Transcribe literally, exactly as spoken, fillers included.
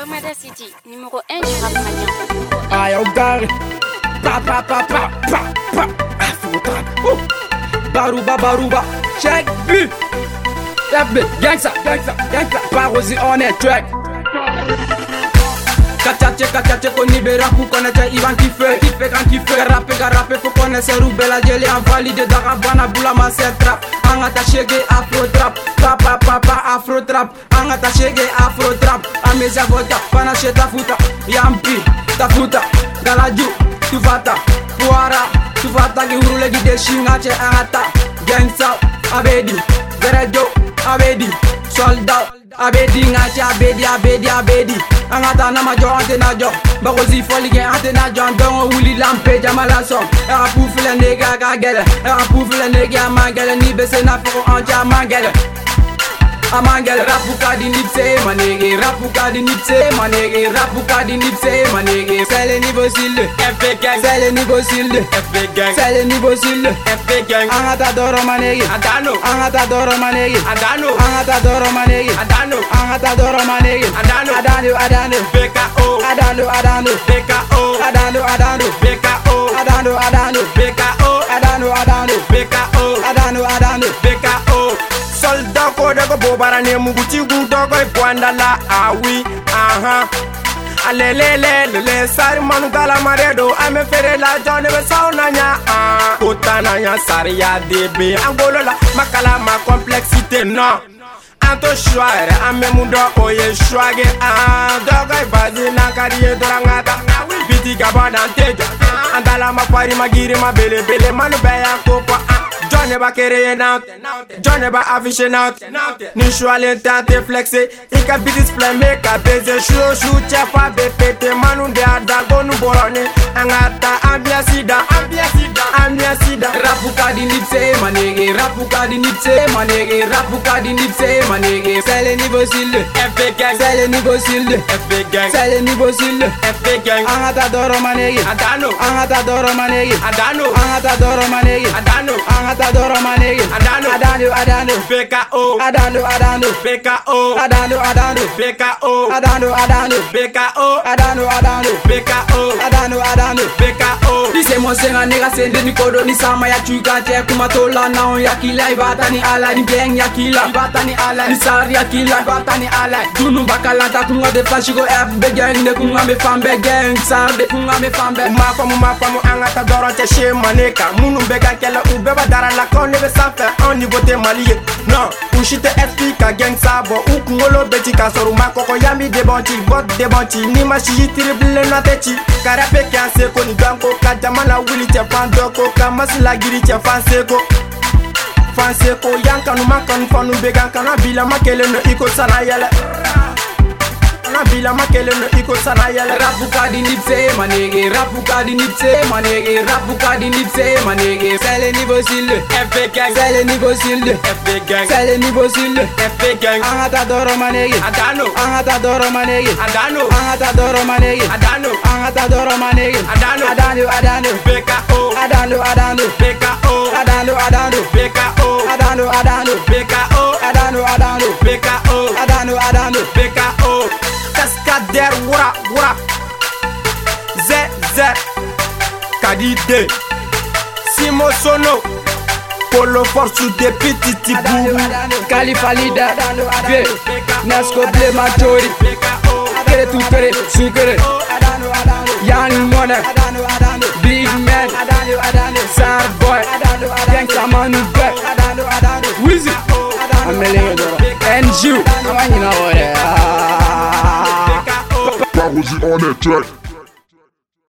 Fomada City, numéro un du rap malien. Ah, yo, Gary. Pa, pa, pa, pa, pa, pa. Afro-trap. Oh. Barouba, barouba. Check. B. F B. Gangsta, gangsta, gangsta. Parosi on est track. Kachache, kachache, koni be rapu, connaître Ivan qui fait, qui fait quand qui fait. Rapper, rapper, faut connaître Roubela, Jelly, en valide, Darabana, Boulama, c'est trap. En attaché, afro-trap. Papa, papa, afro-trap. En attaché, afro-trap. Amezia, vota, panache, tafuta. Yampi, tafuta. Galaju, tufata. Puara, tufata, qui roule, qui déchine, ache, arata. Gangsta, abedi. Gerejo, abedi. Soldat, abedi, ngache, abedi, abedi, abedi. Angata na majo ante na jo bagozi foli gen ante na jo ndongo wuli lampe jamala song era poufle nega ga gele era poufle nega mangele ni bese na fo anja mangele amangele rapuka di nipse manege rapuka di nipse manege rapuka di nipse manege c'est le niveau style F B gang c'est le niveau style F B gang c'est le niveau style F B gang angata doro manege adano angata doro manege adano angata doro manege adano angata doro manege adano adano adano B K O adano adano B K O adano adano B K O adano adano B K O adano adano B K O adano adano B K O soldat ko daga bobara ne muguti gu dogo ikwanda la awi aha alelele le sari manu gala maredo ame fere la jone be saunanya ah kotananya saria debe angolo la makala ma complexité non anto choire ame mundo oye choage ah dogo ibazi na kariye dorangata biti gabana teja andala ma pari magiri ma bele bele manu beya kopa Johnny ba kere now, Johnny ba affiché now. Ni choix l'intente flexé, ika bi display make a beze show show chefa be pete manu de adago nu borone. Angata ambia sida, ambia sida, ambia sida. Rapuka di nipse manege, rapuka di nipse manege, rapuka di nipse manege. C'est le niveau style F B gang, c'est le niveau style F B gang, c'est le niveau style F B gang. Angata doro manege, adano, angata doro manege, adano, angata doro manege, adano, angata Adoro manege, adano, adano, adano, B K O, adano, adano, B K O, adano, adano, B K O, adano, adano, B K O, adano, adano, B K O, adano, adano, B K O. Dise mo senga nega sende ni kodo ni sama ya chuka che kuma tola na ya kila ibata ni ala ni beng ya kila ibata ni ala ni sari ya kila ibata ni ala dunu bakalanta kunga de fashigo F B gang ne kunga me fambe gang sar de kunga me fambe ma famu ma famu angata doro che she maneka munu bega kela ubeba dara la konne be sa faire en niveau te malien non ushite explique à gang sabo ou kungolo beti kasoru makoko yami de bonti bot de bonti ni mashi triple na teti karape kanse ko ni ganko kajamana wili te fandoko kamasila giri te fanseko fanseko yanka nu makan fanu be ganka na bila makele no iko sana yele na bila makele no iko sana yele rapuka di nipse manege rapuka di nipse manege rapuka di nipse manege c'est le niveau style F B gang c'est le niveau style F B gang c'est le niveau style F B gang angata doro manege adano angata doro manege adano angata doro manege adano angata doro manege adano adano adano B K O adano adano B K O adano adano B K O adano adano B K O adano adano B K O adano adano B K O Cascadeur, wura, wura. Z, Z. Kadide. Simo Sono. Polo Force des petits tibou. Khalifa Lida. Vieux. Nasco Blé Majori. Kere tout kere, sou kere. Young Money. Big Man. Sar Boy. Gangsta Manu Beck. Wizzy. Amelie Doro. N G. Amani na ore. Parosi on est track.